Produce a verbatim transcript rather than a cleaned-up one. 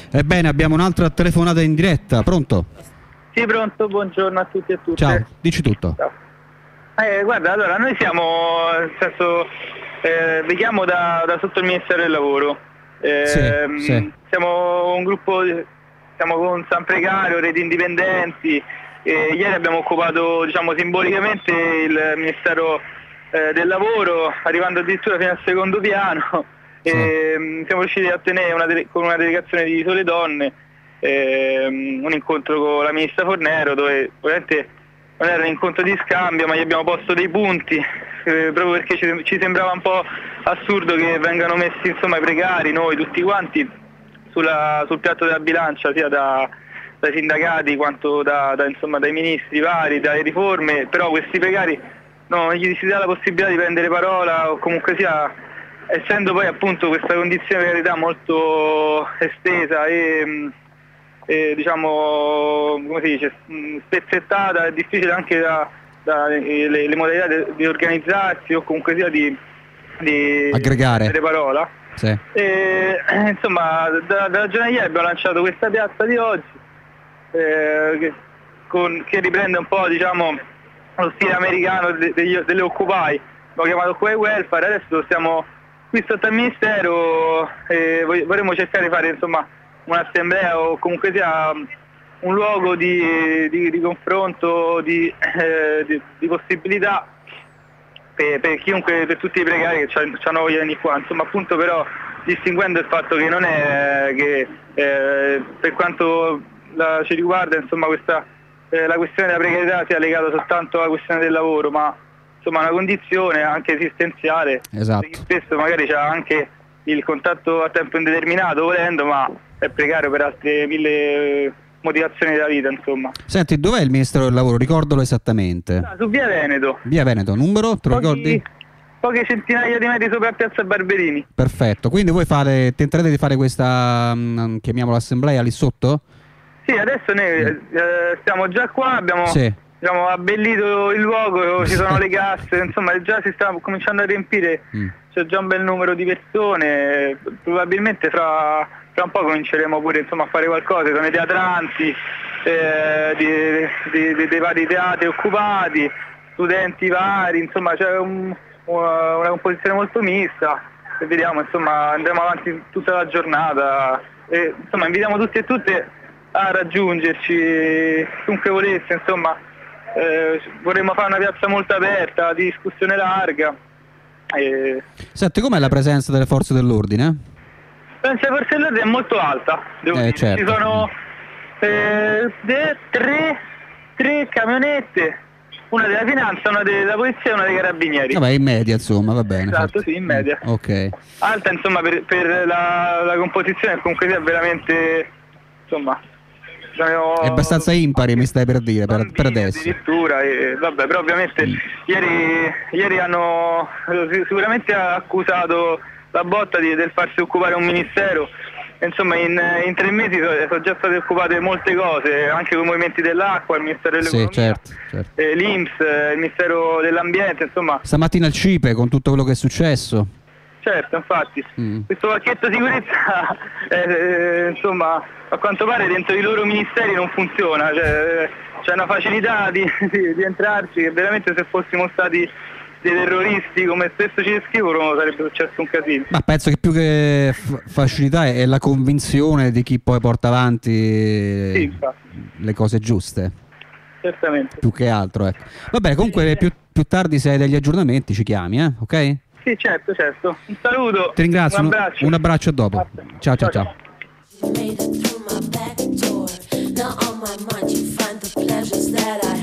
Ebbene, abbiamo un'altra telefonata in diretta, pronto? Sì, pronto, buongiorno a tutti e a tutte. Ciao, dici tutto. Ciao. Eh, guarda, allora, noi siamo, nel senso, eh, vi chiamo da, da sotto il Ministero del Lavoro. Eh, sì, sì. Siamo un gruppo, siamo con San Precario, Reti Indipendenti, e ieri abbiamo occupato, diciamo, simbolicamente il Ministero eh, del Lavoro, arrivando addirittura fino al secondo piano. Sì. E, siamo riusciti a ottenere una dele- con una delegazione di Sole Donne ehm, un incontro con la ministra Fornero, dove ovviamente non era un incontro di scambio, ma gli abbiamo posto dei punti eh, proprio perché ci, ci sembrava un po' assurdo che vengano messi, insomma, i precari, noi tutti quanti, sulla, sul piatto della bilancia, sia da, dai sindacati quanto da, da, insomma, dai ministri vari, dalle riforme. Però questi precari no, gli si dà la possibilità di prendere parola, o comunque sia, essendo poi appunto questa condizione di precarietà molto estesa e, e diciamo, come si dice, spezzettata, è difficile anche da, da le, le modalità de, di organizzarsi o comunque sia di, di aggregare prendere parola. Sì. E, insomma, da, dalla giornata di ieri abbiamo lanciato questa piazza di oggi eh, che, con, che riprende un po', diciamo, lo stile americano de, de, delle Occupy. L'ho chiamato Occupy Welfare. Adesso siamo qui sotto al Ministero e vorremmo cercare di fare, insomma, un'assemblea o comunque sia un luogo di, di, di confronto, di, eh, di, di possibilità per, per chiunque, per tutti i precari che hanno voglia di venire qua, insomma, appunto, però distinguendo il fatto che non è che eh, per quanto la, ci riguarda, insomma, questa, eh, la questione della precarietà sia legata soltanto alla questione del lavoro, ma insomma una condizione anche esistenziale. Esatto. Spesso magari c'è anche il contatto a tempo indeterminato volendo, ma è precario per altre mille motivazioni della vita, insomma. Senti, dov'è il Ministero del Lavoro? Ricordalo esattamente. Ah, su via Veneto. Via Veneto, numero? Te lo Pochi, ricordi? Poche centinaia di metri sopra piazza Barberini. Perfetto, quindi voi fate, tenterete di fare questa, mh, chiamiamola assemblea lì sotto? Sì, adesso noi eh, stiamo già qua, abbiamo sì. diciamo, abbellito il luogo, ci sono le casse, insomma già si sta cominciando a riempire, mm. c'è già un bel numero di persone, probabilmente fra, fra un po' cominceremo pure, insomma, a fare qualcosa, sono i teatranti, eh, di, di, di, dei vari teatri occupati, studenti vari, insomma c'è un, una, una composizione molto mista e vediamo, insomma, andremo avanti tutta la giornata e insomma invitiamo tutti e tutte a raggiungerci chiunque volesse, insomma. Eh, vorremmo fare una piazza molto aperta, di discussione larga. E... Senti, com'è la presenza delle forze dell'ordine? Penso che la forza dell'ordine è molto alta, devo eh, dire. Certo. Ci sono eh, de, tre, tre camionette, una della finanza, una della polizia e una dei carabinieri. Vabbè, in media, insomma, va bene. Esatto, sì, in media. Mm, ok. Alta, insomma, per, per la, la composizione comunque sia veramente, insomma... È abbastanza impari, mi stai per dire, per, per adesso. Addirittura, e, vabbè, però ovviamente mm. ieri, ieri hanno sicuramente accusato la botta di, del farsi occupare un ministero. Insomma, in, in tre mesi sono, sono già state occupate molte cose, anche con i movimenti dell'acqua, il Ministero dell'Economia, sì, certo, certo. Eh, l'I N P S, il Ministero dell'Ambiente, insomma. Stamattina il CIPE con tutto quello che è successo. Certo, infatti, mm. questo pacchetto sicurezza, eh, insomma, a quanto pare dentro i loro ministeri non funziona, cioè, c'è una facilità di, di, di entrarci che veramente se fossimo stati dei terroristi come spesso ci descrivono sarebbe successo un casino. Ma penso che più che f- facilità è la convinzione di chi poi porta avanti sì, le cose giuste. Certamente. Più che altro, ecco. Vabbè, comunque più, più tardi se hai degli aggiornamenti ci chiami, eh? Ok? Sì, certo, certo. Un saluto. Ti ringrazio. Un abbraccio. Un abbraccio a dopo. Ciao, ciao, ciao. You made it through my back door. Now on my mind you find the pleasures that I